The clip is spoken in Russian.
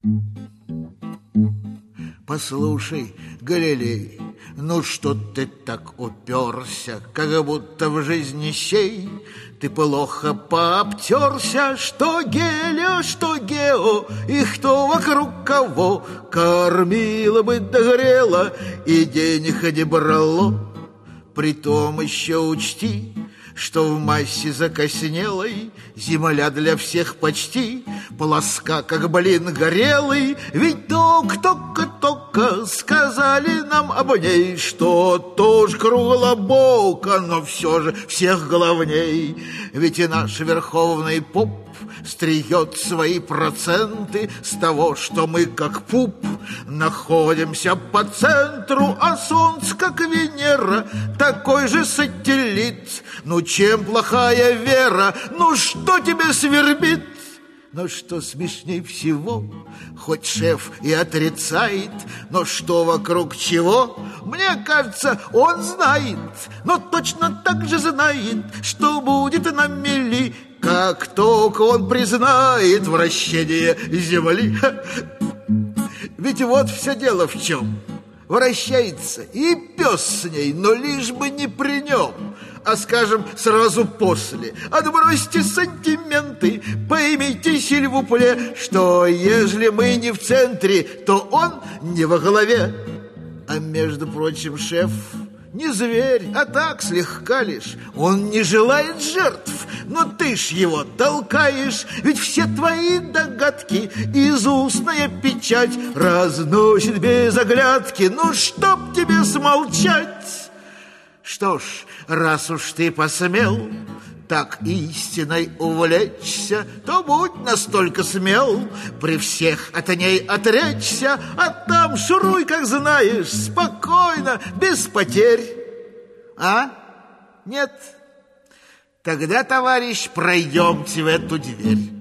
Послушай, Галилей, ну что ты так уперся, как будто в жизни сей ты плохо пообтерся, что Гелио, что Гео, и кто вокруг кого кормила бы, догрела и денег не брало. Притом еще учти, что в массе закоснелой земля для всех почти плоска, как блин горелый. Ведь только сказали нам об ней, что тоже круглобоко, но все же всех главней. Ведь и наш верховный поп стриет свои проценты с того, что мы, как пуп, находимся по центру, а солнце, как Венера, такой же сателлит. Ну, чем плохая вера? Ну, что тебе свербит? Но что смешней всего, хоть шеф и отрицает, но что вокруг чего, мне кажется, он знает, но точно так же знает, что будет на мели, как только он признает вращение земли. Ведь вот все дело в чем. Вращается и пес с ней, но лишь бы не при нем, а, скажем, сразу после. Отбросьте сантименты, поймите, сильвупле, что ежели мы не в центре, то он не во главе. А между прочим, шеф не зверь, а так слегка лишь. Он не желает жертв, но ты ж его толкаешь. Ведь все твои догадки изустная печать разносит без оглядки. Ну, чтоб тебе смолчать. Что ж, раз уж ты посмел так истиной увлечься, то будь настолько смел при всех от ней отречься, а там шуруй, как знаешь, спокойно, без потерь. А? Нет? Тогда, товарищ, пройдемте в эту дверь.